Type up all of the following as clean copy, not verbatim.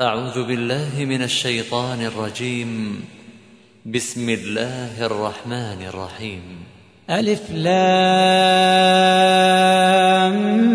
أعوذ بالله من الشيطان الرجيم. بسم الله الرحمن الرحيم. ألف لام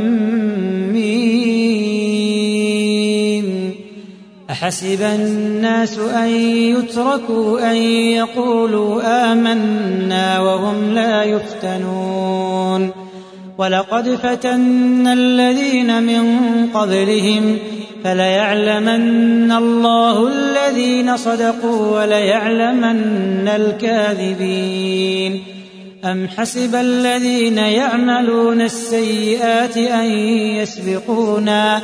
ميم. أحسب الناس أن يتركوا أن يقولوا آمنا وهم لا يفتنون. ولقد فتنا الذين من قبلهم فليعلمن الله الذين صدقوا وليعلمن الكاذبين. أم حسب الذين يعملون السيئات أن يسبقونا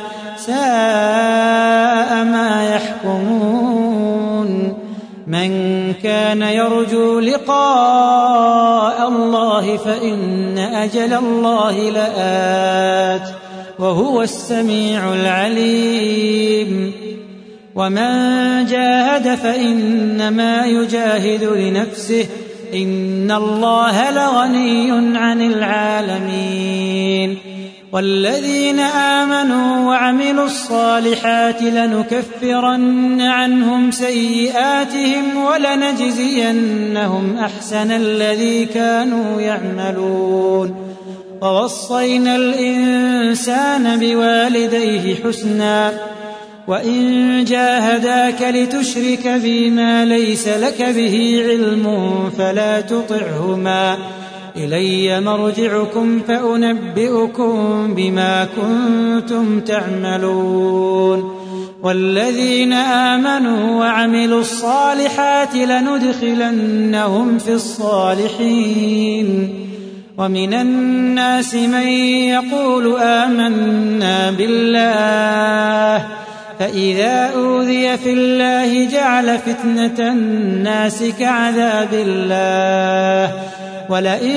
ساء ما يحكمون. من كان يرجو لقاء الله فإن أجل الله لآت وهو السميع العليم. ومن جاهد فإنما يجاهد لنفسه إن الله لغني عن العالمين. والذين آمنوا وعملوا الصالحات لنكفرن عنهم سيئاتهم ولنجزينهم أحسن الذي كانوا يعملون. ووصينا الإنسان بوالديه حسنا وإن جاهداك لتشرك بما ليس لك به علم فلا تطعهما إلي مرجعكم فأنبئكم بما كنتم تعملون. والذين آمنوا وعملوا الصالحات لندخلنهم في الصالحين. ومن الناس من يقول آمنا بالله فإذا أوذي في الله جعل فتنة الناس كعذاب الله. ولئن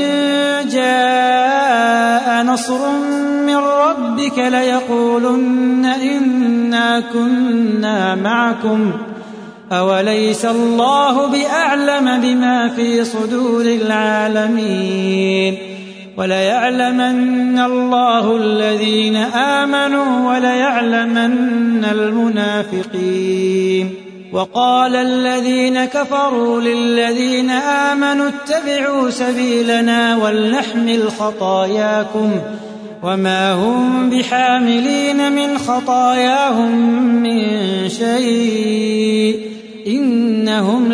جاء نصر من ربك ليقولن إنا كنا معكم أوليس الله بأعلم بما في صدور العالمين. وليعلمن الله الذين آمنوا وليعلمن المنافقين. وقال الذين كفروا للذين آمنوا اتبعوا سبيلنا ولنحمل خطاياكم وما هم بحاملين من خطاياهم من شيء إنهم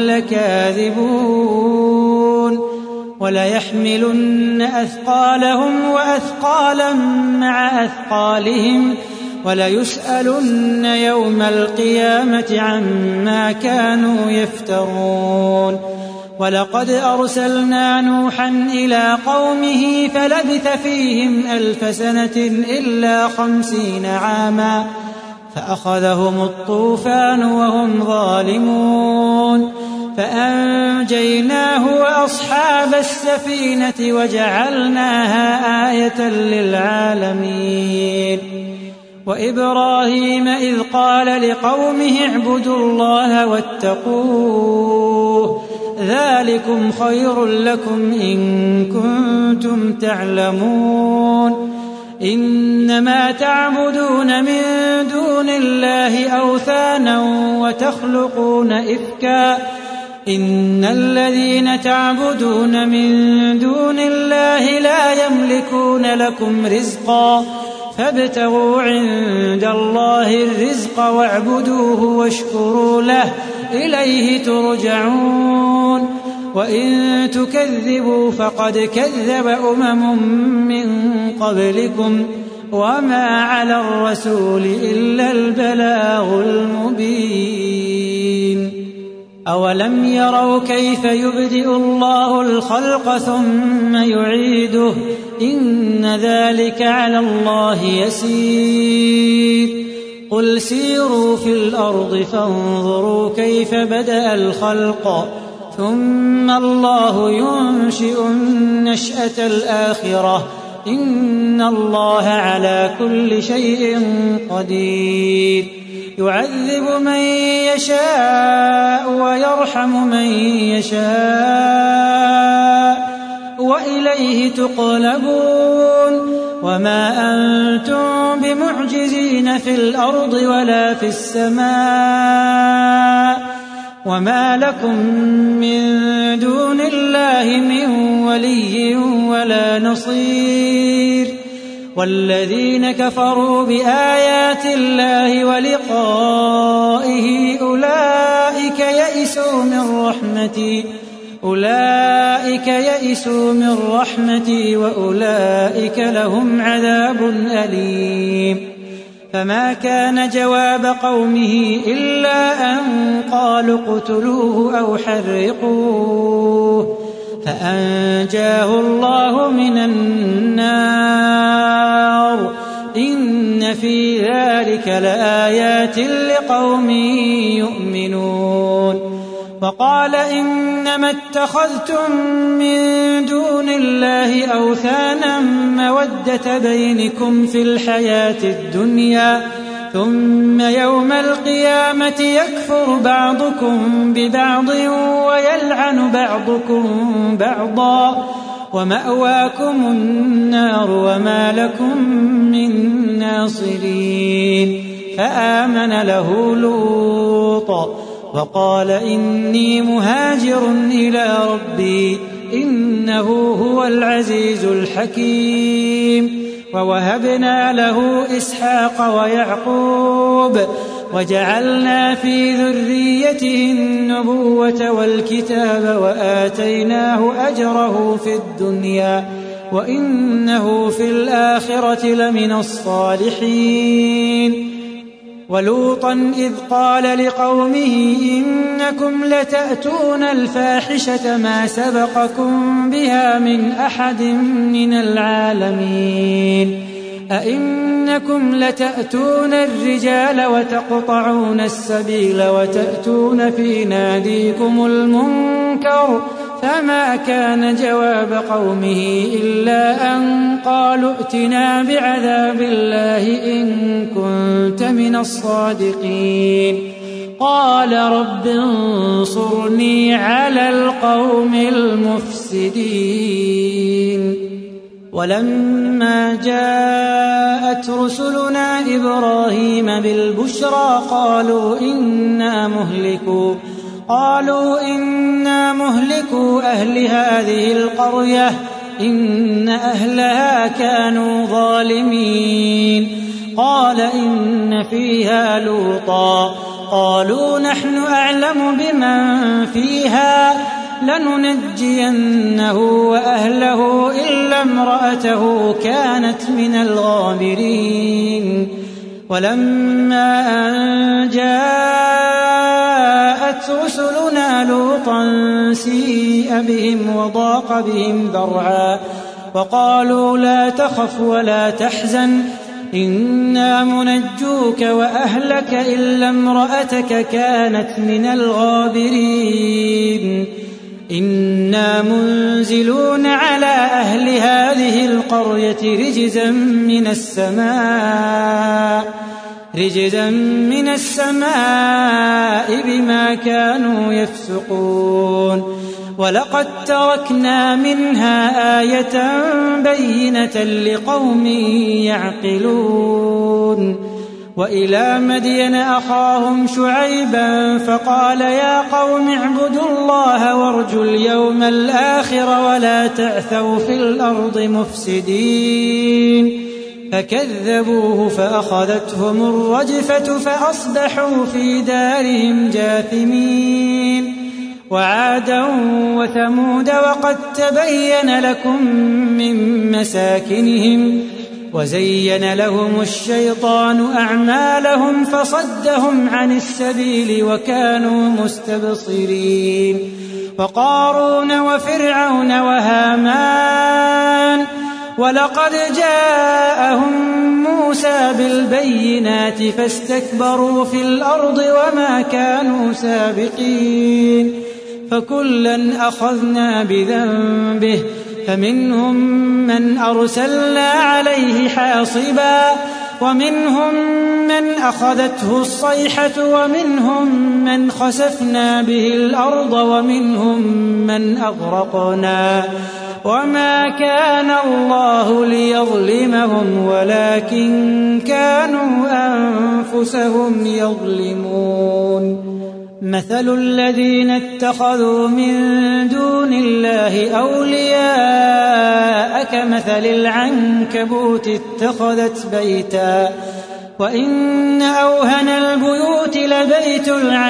لكاذبون. وليحملن أثقالهم وأثقالا مع أثقالهم وليسألن يوم القيامة عما كانوا يفترون. ولقد أرسلنا نوحا إلى قومه فلبث فيهم 1000 سنة إلا 50 عاما فأخذهم الطوفان وهم ظالمون فأنجيناه وأصحاب السفينة وجعلناها آية للعالمين. وإبراهيم إذ قال لقومه اعبدوا الله واتقوه ذلكم خير لكم إن كنتم تعلمون. إنما تعبدون من دون الله أوثانا وتخلقون إفكا إن الذين تعبدون من دون الله لا يملكون لكم رزقا فابتغوا عند الله الرزق واعبدوه واشكروا له إليه ترجعون. وإن تكذبوا فقد كذب من قبلكم وما على الرسول إلا البلاغ المبين. أولم يروا كيف يبدئ الله الخلق ثم يعيده إن ذلك على الله يسير. قل سيروا في الأرض فانظروا كيف بدأ الخلق ثم الله ينشئ النشأة الآخرة إن الله على كل شيء قدير. يعذب من يشاء ويرحم من يشاء وإليه تقلبون. وما أنتم بمعجزين في الأرض ولا في السماء وما لكم من دون الله من ولي ولا نصير والذين كفروا بآيات الله ولقائه أولئك يئسوا من رحمتي وأولئك لهم عذاب أليم فما كان جواب قومه إلا أن قالوا اقتلوه أو حرقوه فأنجاه الله من النار إن في ذلك لآيات لقوم يؤمنون وقال إنما اتخذتم من دون الله أوثانا مودة بينكم في الحياة الدنيا ثم يوم القيامة يكفر بعضكم ببعض ويلعن بعضكم بعضا ومأواكم النار وما لكم من ناصرين فآمن له لوط وقال إني مهاجر إلى ربي إنه هو العزيز الحكيم ووهبنا له إسحاق ويعقوب وجعلنا في ذريته النبوة والكتاب وآتيناه أجره في الدنيا وإنه في الآخرة لمن الصالحين ولوطا إذ قال لقومه إنكم لتأتون الفاحشة ما سبقكم بها من أحد من العالمين أئنكم لتأتون الرجال وتقطعون السبيل وتأتون في ناديكم المنكر فما كان جواب قومه إلا أن قالوا ائتنا بعذاب الله إن كنت من الصادقين قال رب انصرني على القوم المفسدين ولما جاءت رسلنا إبراهيم بالبشرى قالوا إنا مهلكوا أهل هذه القرية إن أهلها كانوا ظالمين قال إن فيها لوطا قالوا نحن أعلم بمن فيها لننجينه وأهله إلا امرأته كانت من الغابرين ولما أن جاءت رسلنا لوطا سيء بهم وضاق بهم ذرعا وقالوا لا تخف ولا تحزن إنا منجوك وأهلك إلا امرأتك كانت من الغابرين إنا منزلون على أهل هذه القرية رجزا من السماء بما كانوا يفسقون ولقد تركنا منها آية بينة لقوم يعقلون وإلى مدين أخاهم شعيبا فقال يا قوم اعبدوا الله وارجوا اليوم الآخر ولا تعثوا في الأرض مفسدين فكذبوه فأخذتهم الرجفة فأصبحوا في دارهم جاثمين وعادا وثمود وقد تبين لكم من مساكنهم وزين لهم الشيطان أعمالهم فصدهم عن السبيل وكانوا مستبصرين وقارون وفرعون وهامان ولقد جاءهم موسى بالبينات فاستكبروا في الأرض وما كانوا سابقين فكلا أخذنا بذنبه فمنهم من أرسلنا عليه حاصبا ومنهم من أخذته الصيحة ومنهم من خسفنا به الأرض ومنهم من أغرقنا وما كان الله ليظلمهم ولكن كانوا أنفسهم يظلمون. مثل الذين اتخذوا من دون الله أولياء كمثل العنكبوت اتخذت بيتا وإن أوهن البيوت لبيت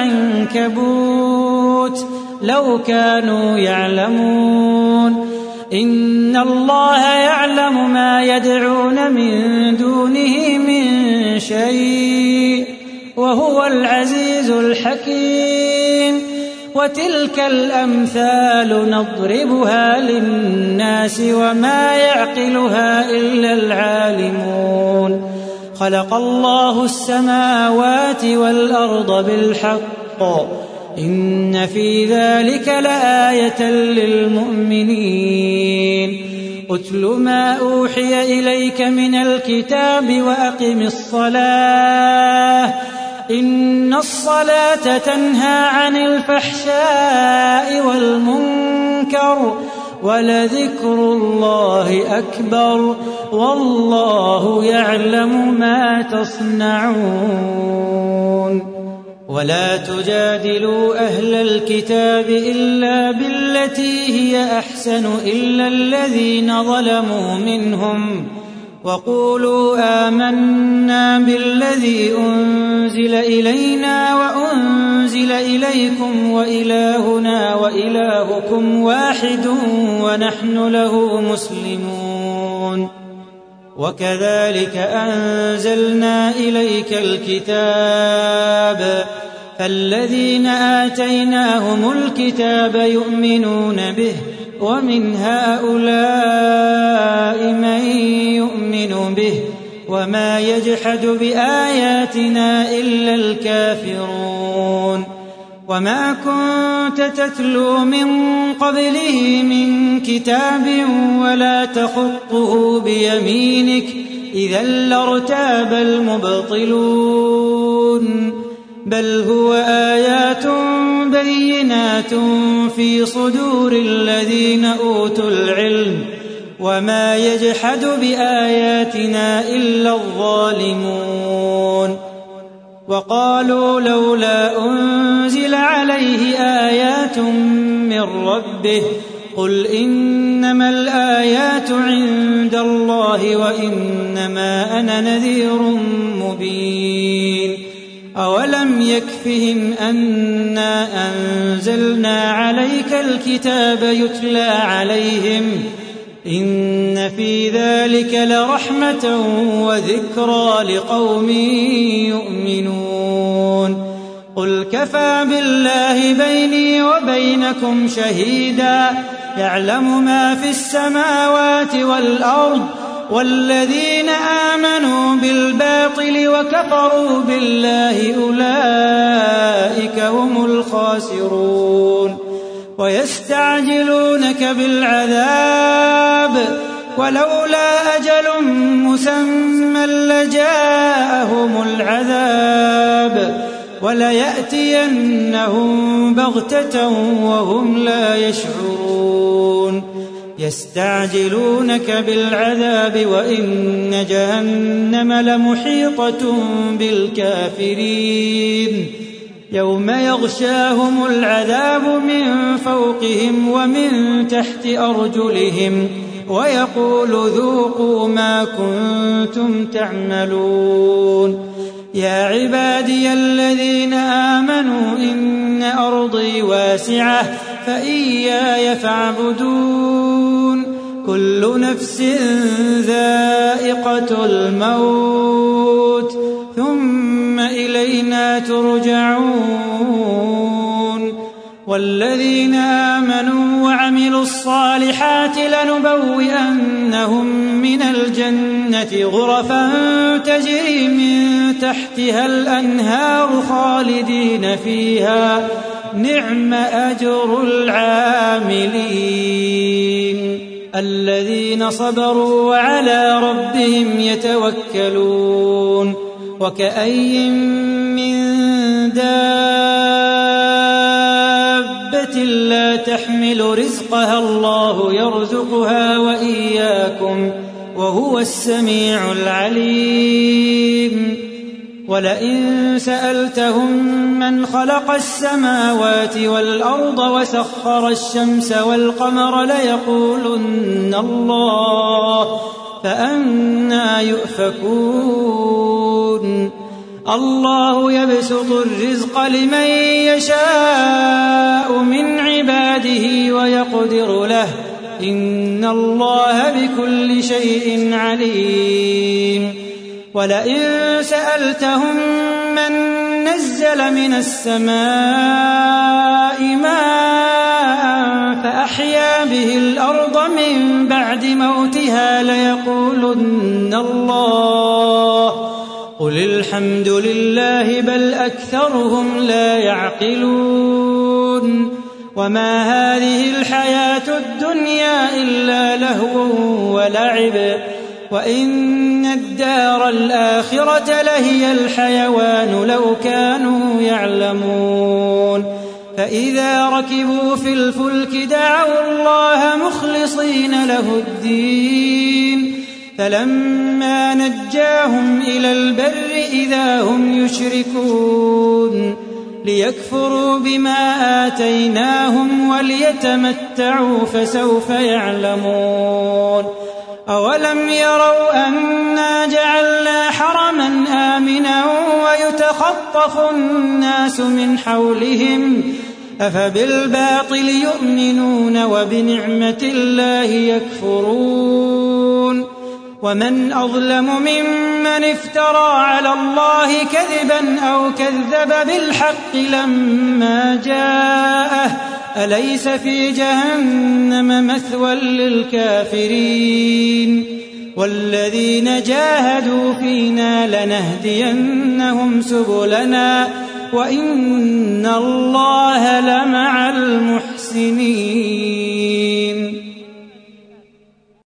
العنكبوت لو كانوا يعلمون. إن الله يعلم ما يدعون من دونه من شيء وهو العزيز الحكيم. وتلك الأمثال نضربها للناس وما يعقلها إلا العالمون. خلق الله السماوات والأرض بالحق إن في ذلك لآية للمؤمنين. أتل ما أوحي إليك من الكتاب وأقم الصلاة إن الصلاة تنهى عن الفحشاء والمنكر ولذكر الله أكبر والله يعلم ما تصنعون. ولا تجادلوا أهل الكتاب إلا بالتي هي أحسن إلا الذين ظلموا منهم وقولوا آمنا بالذي أنزل إلينا وأنزل إليكم وإلهنا وإلهكم واحد ونحن له مسلمون. وكذلك أنزلنا إليك الكتاب فالذين آتيناهم الكتاب يؤمنون به ومن هؤلاء من يؤمن به وما يجحد بآياتنا إلا الكافرون. وما كنت تتلو من قبله من كتاب ولا تخطه بيمينك إذا لارتاب المبطلون بل هو آيات بينات في صدور الذين أوتوا العلم وما يجحد بآياتنا إلا الظالمون. وقالوا لولا أنزل عليه آيات من ربه قل إنما الآيات عند الله وإنما أنا نذير مبين. أولم يكفهم أنا أنزلنا عليك الكتاب يتلى عليهم إن في ذلك لرحمة وذكرى لقوم يؤمنون. قل كفى بالله بيني وبينكم شهيدا يعلم ما في السماوات والأرض والذين آمنوا بالباطل وكفروا بالله أولئك هم الخاسرون. ويستعجلونك بالعذاب ولولا أجل مسمى لجاءهم العذاب وليأتينهم بغتة وهم لا يشعرون. يستعجلونك بالعذاب وإن جهنم لمحيطة بالكافرين يوم يغشاهم العذاب من فوقهم ومن تحت أرجلهم ويقول ذوقوا ما كنتم تعملون. يا عبادي الذين آمنوا إن أرضي واسعة فإياي فاعبدون. كل نفس ذائقة الموت ثم إلينا ترجعون. والذين آمنوا وعملوا الصالحات لنبوئنهم من الجنة غرفا تجري من تحتها الأنهار خالدين فيها نعم أجر العاملين الذين صبروا وعلى ربهم يتوكلون. وكأي من دابة لا تحمل رزقها الله يرزقها وإياكم وهو السميع العليم. ولئن سألتهم من خلق السماوات والأرض وسخر الشمس والقمر ليقولن الله فأنى يؤفكون. الله يبسط الرزق لمن يشاء من عباده ويقدر له إن الله بكل شيء عليم. ولئن سألتهم من نزل من السماء ماء فأحيا به الأرض من بعد موتها ليقولن الله قل الحمد لله بل أكثرهم لا يعقلون. وما هذه الحياة الدنيا إلا لهو ولعب وإن الدار الآخرة لهي الحيوان لو كانوا يعلمون. فإذا ركبوا في الفلك دعوا الله مخلصين له الدين فلما نجاهم إلى البر إذا هم يشركون ليكفروا بما آتيناهم وليتمتعوا فسوف يعلمون. أولم يروا أنا جعلنا حرما آمنا ويتخطف الناس من حولهم أفبالباطل يؤمنون وبنعمة الله يكفرون. ومن أظلم ممن افترى على الله كذبا أو كذب بالحق لما جاءه أليس في جهنم مثوى للكافرين. والذين جاهدوا فينا لنهدينهم سبلنا وإن الله لمع المحسنين.